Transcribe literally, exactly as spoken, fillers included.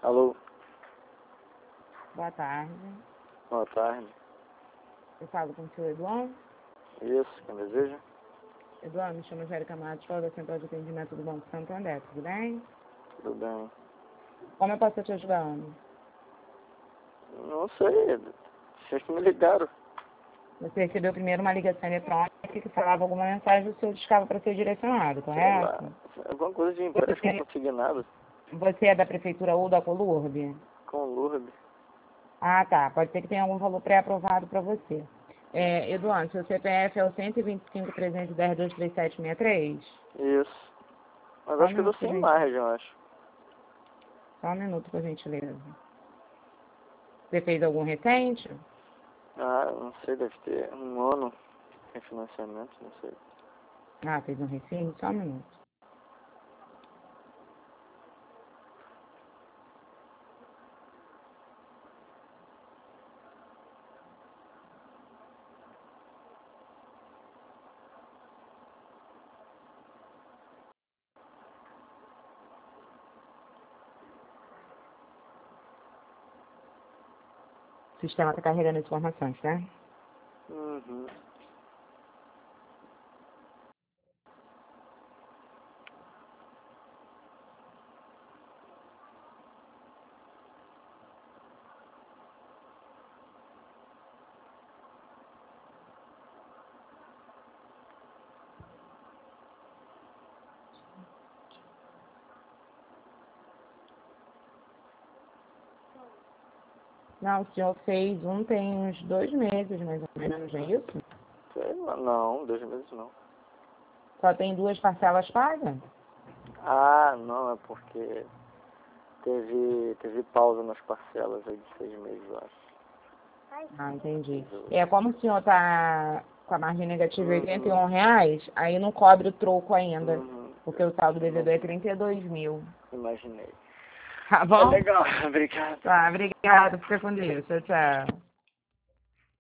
Alô, Boa tarde. boa tarde. Eu falo com o senhor Eduardo. Isso, quem deseja? Eduardo, me chamo Jérica Matos, falo da Central de Atendimento do Banco Santander, tudo bem? Tudo bem? Como eu posso te ajudando? Não sei, vocês que me ligaram. Você recebeu primeiro uma ligação eletrônica que falava alguma mensagem do seu discava para ser direcionado, Sei lá, correto? alguma coisa de empréstimo consignado Você é da Prefeitura ou da Colurbe? com Lourdes. Ah, tá. Pode ser que tenha algum valor pré-aprovado para você. É, Eduardo, seu C P F é o cento e vinte e cinco, trezentos e dez, dois três sete seis três? Isso. Mas Só um acho que eu tô minuto, por sem gentileza. margem, eu acho. Só um minuto, por gentileza. Você fez algum recente? Ah, não sei, deve ter um ano em financiamento, não sei. Ah, fez um recente? Só um minuto. O sistema está carregando as informações, tá? Uhum. Não, o senhor fez um tem uns dois meses, mais ou menos, não é isso? Sei lá, não, dois meses não. Só tem duas parcelas pagas? Ah, não, é porque teve, teve pausa nas parcelas aí de seis meses, eu acho. Ah, entendi. É, como o senhor tá com a margem negativa de oitenta e um Uhum. reais, aí não cobre o troco ainda, Uhum. porque o saldo devedor é Imagine- trinta e dois mil. Imaginei. Tá Tá bom? legal, obrigado. Tá, obrigada. Fica com Deus. Tchau, tchau.